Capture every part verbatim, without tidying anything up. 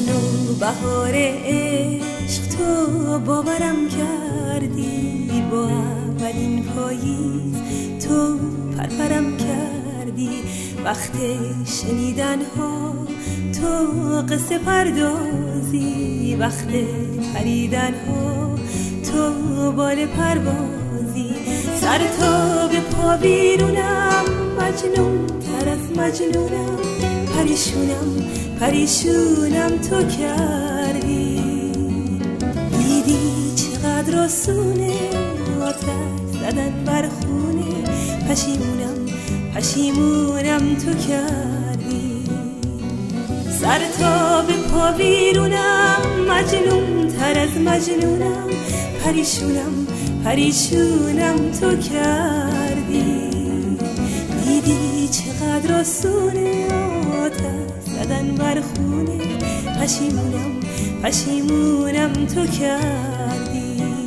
جشن و بهار عشق تو باورم کردی، با اولین پاییز تو پرپرم کردی. وقت شنیدن ها تو قصه پردازی، وقت پریدن ها تو بال پروازی. سر تا به پا بیرونم، مجنون تر از مجنونم، پریشونم پریشونم تو کردی. دیدی چقدر آسونه آتش زدن بر خونه، پشیمونم پشیمونم تو کردی. سر تا به پا بیرونم، مجنون تر از مجنونم، پریشونم پریشونم تو کردی. دیدی چقدر آسونه آتش زدن بر خونه، پشیمونم پشیمونم تو کردی.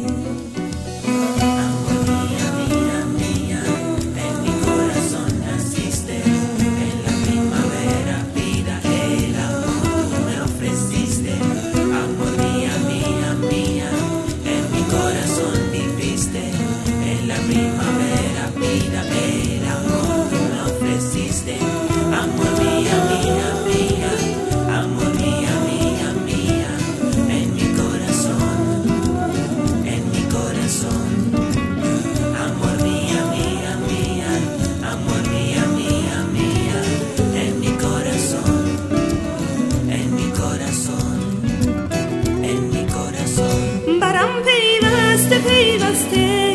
پیوسته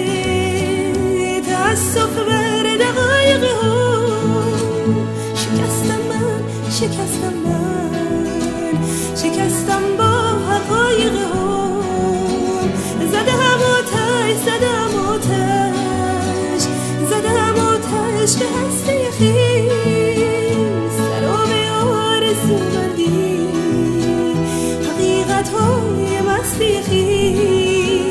تأسف بر دقایق ها، شکستم من شکستم من شکستم با حقایق ها. زدم آتش زدم آتش زدم آتش به هسته خویش، سراب آرزو مندی حقیقت های مستی خویش.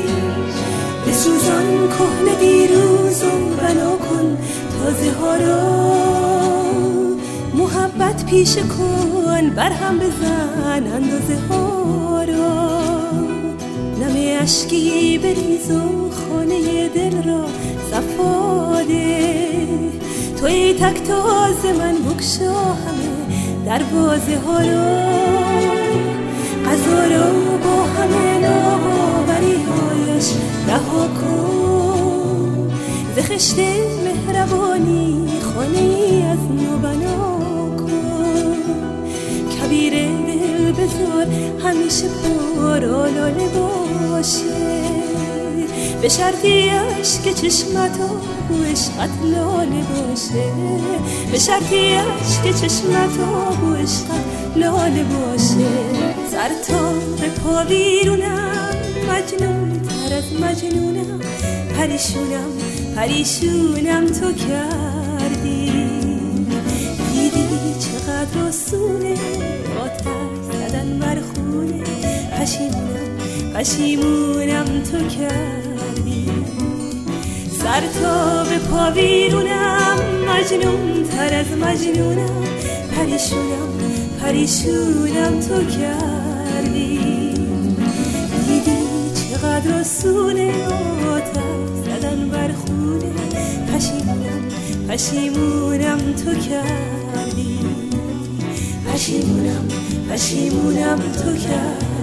سوزان کهنه دیروز و بنا کن تازه ها را، محبت پیشه کن برهم بزن اندازه ها را. نم اشکی بریز و خانه دل را صفاده، توی تک تازه من بکشا همه دروازه ها را. قضا را با همه ناباوری هایش رها کن، ز خشت مهربانی خانه ای از نو بنا کن. کبیر دل بذار همیشه پر آلاله باشه، به شرطی اشک چشمتا و عشقت لاله باشه، به شرطی اشک چشمتا و عشقت لاله باشه. سر تا به پا بیرونم، مجنون تر از مجنونم، پریشونم پریشونم تو کردی. دیدی چقدر آسونه آتش زدن بر خونه، پشیمونم پشیمونم تو کردی. سر تا به پا بیرونم، مجنون تر از مجنونم، پریشونم پریشونم تو کردی. دیدی چقدر آسونه آتش زدن بر خونه، پشیمونم پشیمونم تو کردی. پشیمونم پشیمونم تو کردی.